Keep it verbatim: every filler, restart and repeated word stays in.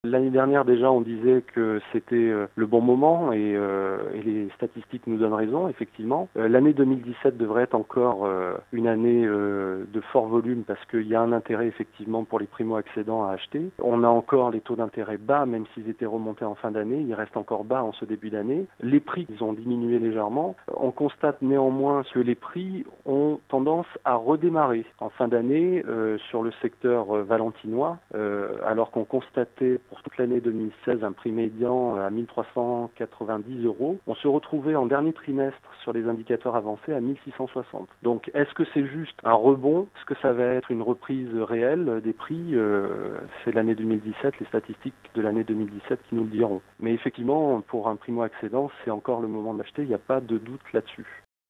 L'année dernière déjà on disait que c'était le bon moment et, euh, et les statistiques nous donnent raison effectivement. Euh, l'année deux mille dix-sept devrait être encore euh, une année euh, de fort volume parce qu'il y a un intérêt effectivement pour les primo-accédants à acheter. On a encore les taux d'intérêt bas même s'ils étaient remontés en fin d'année, ils restent encore bas en ce début d'année. Les prix ils ont diminué légèrement. On constate néanmoins que les prix ont tendance à redémarrer en fin d'année euh, sur le secteur euh, valentinois euh, alors qu'on constatait pour toute l'année deux mille seize un prix médian à mille trois cent quatre-vingt-dix euros. On se retrouvait en dernier trimestre sur les indicateurs avancés à mille six cent soixante. Donc est-ce que c'est juste un rebond? Est-ce que ça va être une reprise réelle des prix? euh, C'est l'année deux mille dix-sept, les statistiques de l'année deux mille dix-sept qui nous le diront. Mais effectivement, pour un primo-accédant, c'est encore le moment d'acheter, il n'y a pas de doute là-dessus.